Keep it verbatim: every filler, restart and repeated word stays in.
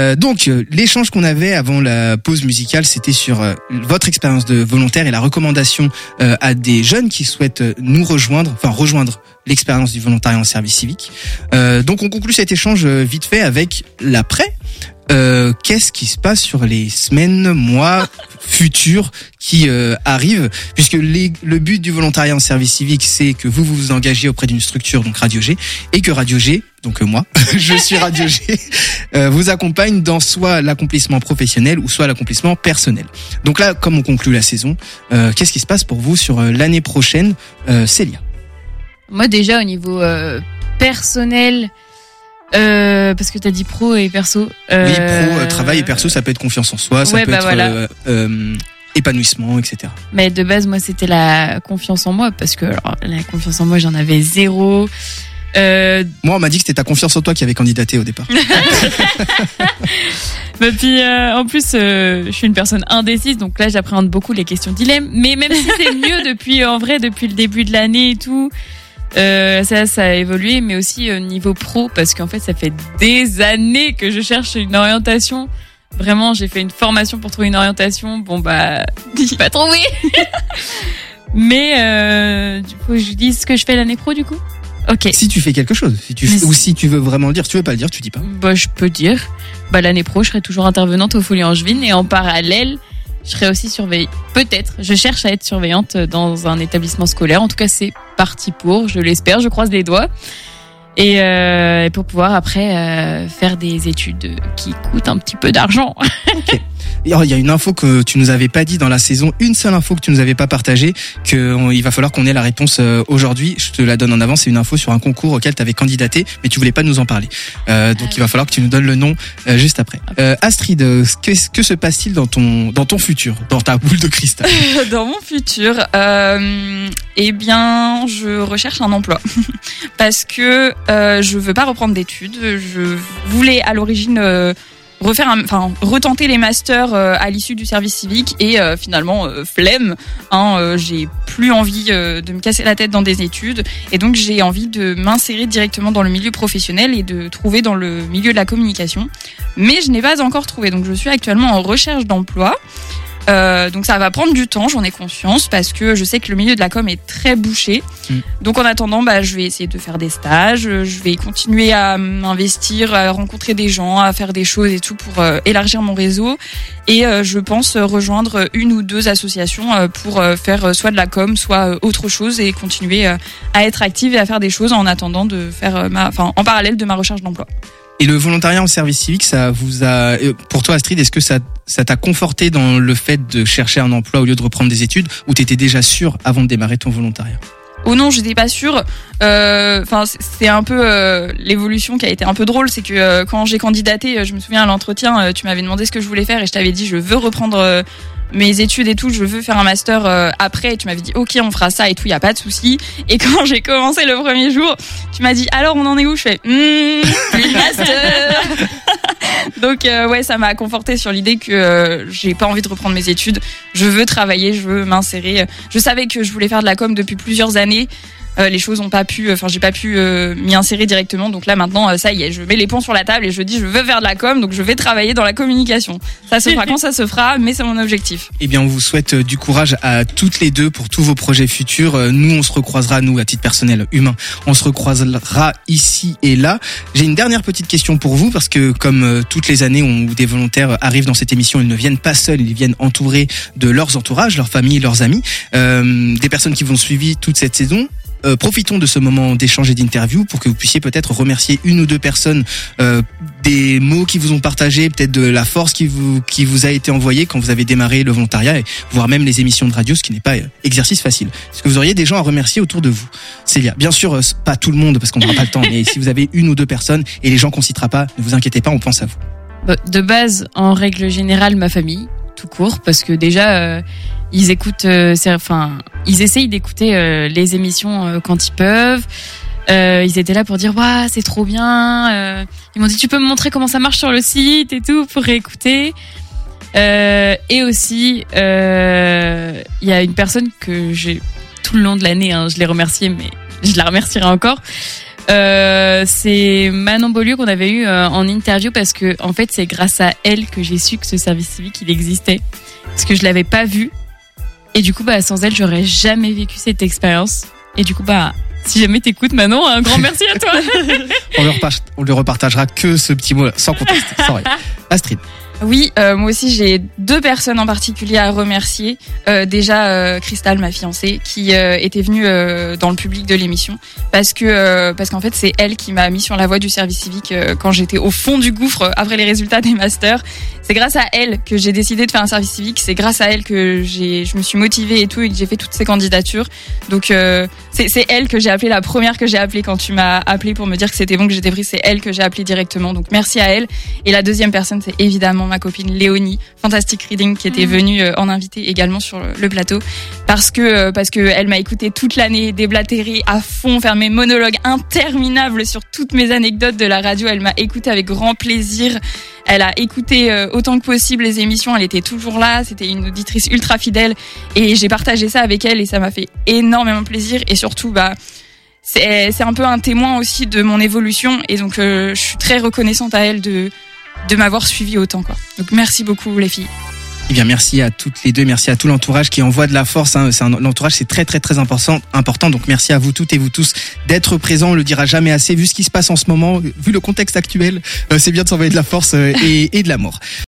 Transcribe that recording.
Euh, donc, euh, l'échange qu'on avait avant la pause musicale, c'était sur euh, votre expérience de volontaire et la recommandation euh, à des jeunes qui souhaitent euh, nous rejoindre, enfin rejoindre l'expérience du volontariat en service civique. Euh, donc, on conclut cet échange euh, vite fait avec l'après. Euh, qu'est-ce qui se passe sur les semaines, mois futurs qui euh, arrivent, puisque les, le but du volontariat en service civique, c'est que vous vous, vous engagiez auprès d'une structure, donc Radio G, et que Radio G, donc euh, moi, je suis Radio G, euh, vous accompagne dans soit l'accomplissement professionnel ou soit l'accomplissement personnel. Donc là, comme on conclut la saison, euh, qu'est-ce qui se passe pour vous sur euh, l'année prochaine, euh, Célia? Moi déjà au niveau euh, personnel, Euh, parce que t'as dit pro et perso. Euh... Oui, pro, euh, travail et perso, ça peut être confiance en soi, ça ouais, peut bah être voilà. euh, euh, épanouissement, et cetera. Mais de base, moi, c'était la confiance en moi, parce que alors, la confiance en moi, j'en avais zéro. Euh... Moi, on m'a dit que c'était ta confiance en toi qui avait candidaté au départ. Bah, puis euh, en plus, euh, je suis une personne indécise, donc là, j'appréhende beaucoup les questions dilemme. Mais même si c'est mieux depuis, en vrai, depuis le début de l'année et tout. Euh, ça, ça a évolué, mais aussi au niveau pro, parce qu'en fait, ça fait des années que je cherche une orientation. Vraiment, j'ai fait une formation pour trouver une orientation. Bon, bah, j'ai pas trouvé. Mais, euh, du coup, je dis ce que je fais l'année pro, du coup. Ok. Si tu fais quelque chose, si tu fais, ou si tu veux vraiment le dire, si tu veux pas le dire, tu dis pas. Bah, je peux dire. Bah, l'année pro, je serai toujours intervenante aux Folies Angevines, et en parallèle, je serai aussi surveillante. Peut-être. Je cherche à être surveillante dans un établissement scolaire. En tout cas, c'est parti pour. Je l'espère. Je croise les doigts. Et, euh, et pour pouvoir après euh, faire des études qui coûtent un petit peu d'argent. Okay. Il y a une info que tu nous avais pas dit dans la saison, une seule info que tu nous avais pas partagée, que on, il va falloir qu'on ait la réponse euh, aujourd'hui. Je te la donne en avance. C'est une info sur un concours auquel tu avais candidaté, mais tu voulais pas nous en parler. Euh, donc ah, il va falloir que tu nous donnes le nom euh, juste après. Okay. Euh, Astrid, que, que se passe-t-il dans ton dans ton futur, dans ta boule de cristal? Dans mon futur, euh, eh bien, je recherche un emploi parce que euh, je veux pas reprendre d'études. Je voulais à l'origine euh, refaire, un, enfin retenter les masters euh, à l'issue du service civique et euh, finalement euh, flemme. Hein, euh, j'ai plus envie euh, de me casser la tête dans des études et donc j'ai envie de m'insérer directement dans le milieu professionnel et de trouver dans le milieu de la communication. Mais je n'ai pas encore trouvé, donc je suis actuellement en recherche d'emploi. Euh, donc ça va prendre du temps, j'en ai conscience, parce que je sais que le milieu de la com est très bouché. Mmh. Donc en attendant, bah, je vais essayer de faire des stages, je vais continuer à m'investir, à rencontrer des gens, à faire des choses et tout pour euh, élargir mon réseau. Et euh, je pense rejoindre une ou deux associations euh, pour euh, faire soit de la com, soit euh, autre chose et continuer euh, à être active et à faire des choses en attendant de faire euh, ma, enfin en parallèle de ma recherche d'emploi. Et le volontariat en service civique, ça vous a, pour toi Astrid, est-ce que ça, ça t'a conforté dans le fait de chercher un emploi au lieu de reprendre des études, ou t'étais déjà sûre avant de démarrer ton volontariat? Oh non, j'étais pas sûre. Euh, enfin, c'est un peu euh, l'évolution qui a été un peu drôle, c'est que euh, quand j'ai candidaté, je me souviens à l'entretien, euh, tu m'avais demandé ce que je voulais faire et je t'avais dit je veux reprendre euh, mes études et tout, je veux faire un master euh, après. Et tu m'avais dit ok, on fera ça et tout, y a pas de souci. Et quand j'ai commencé le premier jour, tu m'as dit alors on en est où? Je fais hmm, plus de master. Donc euh, ouais, ça m'a conforté sur l'idée que euh, j'ai pas envie de reprendre mes études. Je veux travailler, je veux m'insérer. Je savais que je voulais faire de la com depuis plusieurs années. Euh, les choses ont pas pu, enfin j'ai pas pu euh, m'y insérer directement. Donc là maintenant, euh, ça y est, je mets les ponts sur la table et je dis je veux faire de la com, donc je vais travailler dans la communication. Ça se fera quand ça se fera, mais c'est mon objectif. Eh bien, on vous souhaite euh, du courage à toutes les deux pour tous vos projets futurs. Euh, nous, on se recroisera, nous, à titre personnel, humain, on se recroisera ici et là. J'ai une dernière petite question pour vous, parce que comme euh, toutes les années où des volontaires arrivent dans cette émission, ils ne viennent pas seuls, ils viennent entourés de leurs entourages, leurs familles, leurs amis, euh, des personnes qui vous ont suivi toute cette saison. Euh, profitons de ce moment d'échange et d'interview pour que vous puissiez peut-être remercier une ou deux personnes euh, des mots qui vous ont partagés, peut-être de la force qui vous qui vous a été envoyée quand vous avez démarré le volontariat, et voire même les émissions de radio, ce qui n'est pas euh, exercice facile. Est-ce que vous auriez des gens à remercier autour de vous? Célia, bien sûr, euh, pas tout le monde parce qu'on n'aura pas le temps, mais si vous avez une ou deux personnes et les gens qu'on citera pas, ne vous inquiétez pas, on pense à vous. De base, en règle générale, ma famille, tout court, parce que déjà euh, ils écoutent, euh, enfin ils essayent d'écouter euh, les émissions euh, quand ils peuvent. Euh, ils étaient là pour dire waouh, c'est trop bien. Euh, ils m'ont dit tu peux me montrer comment ça marche sur le site et tout pour réécouter. Euh, et aussi il euh, y a une personne que j'ai tout le long de l'année, hein, je l'ai remerciée, mais je la remercierai encore. Euh, c'est Manon Beaulieu qu'on avait eu euh, en interview parce que en fait c'est grâce à elle que j'ai su que ce service civique il existait parce que je l'avais pas vu et du coup bah sans elle j'aurais jamais vécu cette expérience et du coup bah si jamais t'écoutes Manon un grand merci à toi. on, lui repart- on lui repartagera que ce petit mot sans contexte. Sans rien. Astrid. Oui, euh, moi aussi j'ai deux personnes en particulier à remercier. Euh, déjà euh, Cristal, ma fiancée, qui euh, était venue euh, dans le public de l'émission parce que euh, parce qu'en fait c'est elle qui m'a mis sur la voie du service civique euh, quand j'étais au fond du gouffre euh, après les résultats des masters. C'est grâce à elle que j'ai décidé de faire un service civique. C'est grâce à elle que j'ai je me suis motivée et tout et que j'ai fait toutes ces candidatures. Donc euh, c'est c'est elle que j'ai appelée, la première que j'ai appelée quand tu m'as appelée pour me dire que c'était bon que j'étais prise. C'est elle que j'ai appelée directement. Donc merci à elle. Et la deuxième personne c'est évidemment ma copine Léonie, Fantastic Reading, qui était venue euh, en invité également sur le, le plateau, parce que euh, parce que elle m'a écouté toute l'année, déblatérer à fond, faire mes monologues interminables sur toutes mes anecdotes de la radio. Elle m'a écouté avec grand plaisir. Elle a écouté euh, autant que possible les émissions. Elle était toujours là. C'était une auditrice ultra fidèle et j'ai partagé ça avec elle et ça m'a fait énormément plaisir. Et surtout, bah c'est c'est un peu un témoin aussi de mon évolution et donc euh, je suis très reconnaissante à elle de de m'avoir suivi autant, quoi. Donc merci beaucoup les filles. Eh bien, merci à toutes les deux, merci à tout l'entourage qui envoie de la force. Hein. C'est un, l'entourage, c'est très très très important, important. Donc merci à vous toutes et vous tous d'être présents. On le dira jamais assez. Vu ce qui se passe en ce moment, vu le contexte actuel, euh, c'est bien de s'envoyer de la force euh, et, et de l'amour.